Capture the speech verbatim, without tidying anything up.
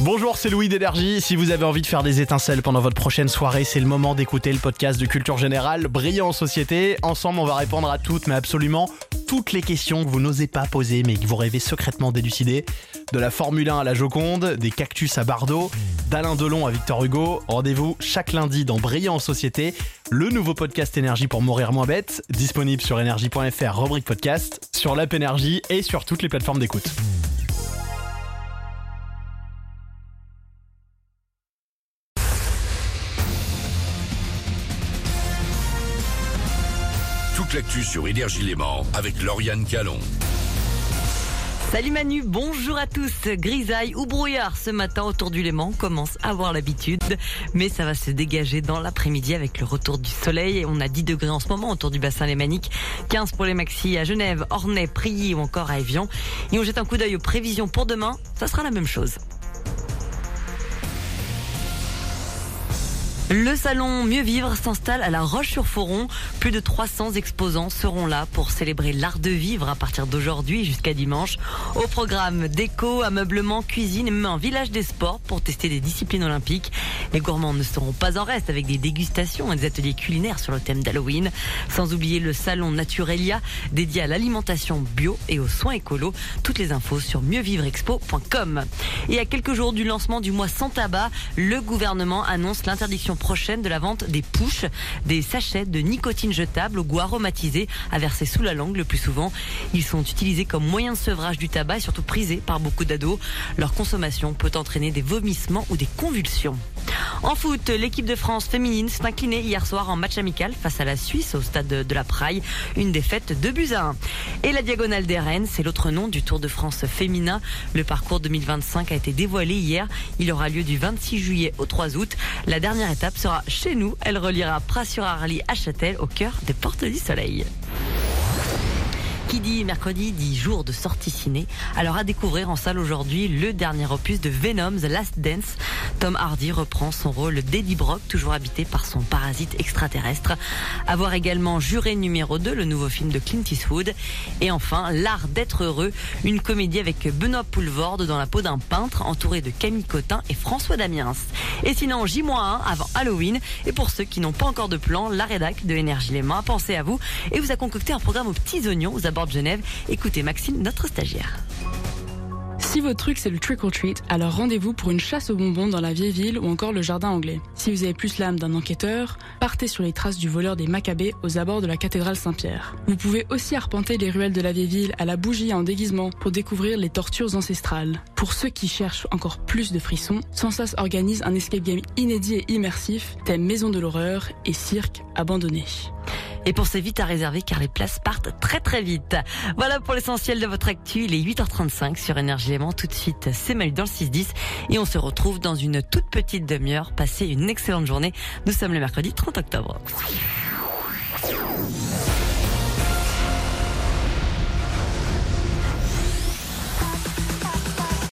Bonjour, c'est Louis d'Énergie. Si vous avez envie de faire des étincelles pendant votre prochaine soirée, c'est le moment d'écouter le podcast de Culture Générale, Brillant en Société. Ensemble, on va répondre à toutes, mais absolument toutes les questions que vous n'osez pas poser, mais que vous rêvez secrètement d'élucider. De la Formule un à la Joconde, des cactus à Bardot, d'Alain Delon à Victor Hugo. Rendez-vous chaque lundi dans Brillant en Société, le nouveau podcast Énergie pour mourir moins bête, disponible sur énergie point f r, rubrique podcast, sur l'app Énergie et sur toutes les plateformes d'écoute. Toute l'actu sur Énergie Léman avec Lauriane Calon. Salut Manu, bonjour à tous. Grisaille ou brouillard ce matin autour du Léman, on commence à avoir l'habitude, mais ça va se dégager dans l'après-midi avec le retour du soleil. On a dix degrés en ce moment autour du bassin lémanique, quinze pour les maxis à Genève, Ornay, Prilly ou encore à Évian. Et on jette un coup d'œil aux prévisions pour demain, ça sera la même chose. Le salon Mieux Vivre s'installe à La Roche-sur-Foron. Plus de trois cents exposants seront là pour célébrer l'art de vivre à partir d'aujourd'hui jusqu'à dimanche. Au programme déco, ameublement, cuisine et même un village des sports pour tester des disciplines olympiques. Les gourmands ne seront pas en reste avec des dégustations et des ateliers culinaires sur le thème d'Halloween. Sans oublier le salon Naturelia dédié à l'alimentation bio et aux soins écolos. Toutes les infos sur mieux vivre expo point com. Et à quelques jours du lancement du mois sans tabac, le gouvernement annonce l'interdiction prochaine de la vente des pushs, des sachets de nicotine jetables au goût aromatisé à verser sous la langue le plus souvent. Ils sont utilisés comme moyen de sevrage du tabac et surtout prisés par beaucoup d'ados. Leur consommation peut entraîner des vomissements ou des convulsions. En foot, l'équipe de France féminine s'est inclinée hier soir en match amical face à la Suisse au stade de la Praille. Une défaite de buts à un. Et la Diagonale des Rennes, c'est l'autre nom du Tour de France féminin. Le parcours deux mille vingt-cinq a été dévoilé hier. Il aura lieu du vingt-six juillet au trois août. La dernière étape sera chez nous. Elle reliera Pras-sur-Arly à Châtel au cœur des Portes du Soleil. Qui dit mercredi dit jour de sortie ciné. Alors à découvrir en salle aujourd'hui le dernier opus de Venom, The Last Dance. Tom Hardy reprend son rôle d'Eddie Brock, toujours habité par son parasite extraterrestre. À voir également Juré numéro deux, le nouveau film de Clint Eastwood. Et enfin, L'Art d'être heureux, une comédie avec Benoît Poelvoorde dans la peau d'un peintre, entouré de Camille Cotin et François Damiens. Et sinon, J un avant Halloween. Et pour ceux qui n'ont pas encore de plan, la rédac de Énergie Léman a pensé à vous et vous a concocté un programme aux petits oignons aux abords de Genève. Écoutez Maxime, notre stagiaire. Si votre truc c'est le trick or treat, alors rendez-vous pour une chasse aux bonbons dans la vieille ville ou encore le jardin anglais. Si vous avez plus l'âme d'un enquêteur, partez sur les traces du voleur des Maccabées aux abords de la cathédrale Saint-Pierre. Vous pouvez aussi arpenter les ruelles de la vieille ville à la bougie en déguisement pour découvrir les tortures ancestrales. Pour ceux qui cherchent encore plus de frissons, Sensas organise un escape game inédit et immersif, thème maison de l'horreur et cirque abandonné. Et pensez vite à réserver car les places partent très très vite. Voilà pour l'essentiel de votre actu. Il est huit heures trente-cinq sur Énergie Léman. Tout de suite, c'est Manu dans le six dix. Et on se retrouve dans une toute petite demi-heure. Passez une excellente journée. Nous sommes le mercredi trente octobre.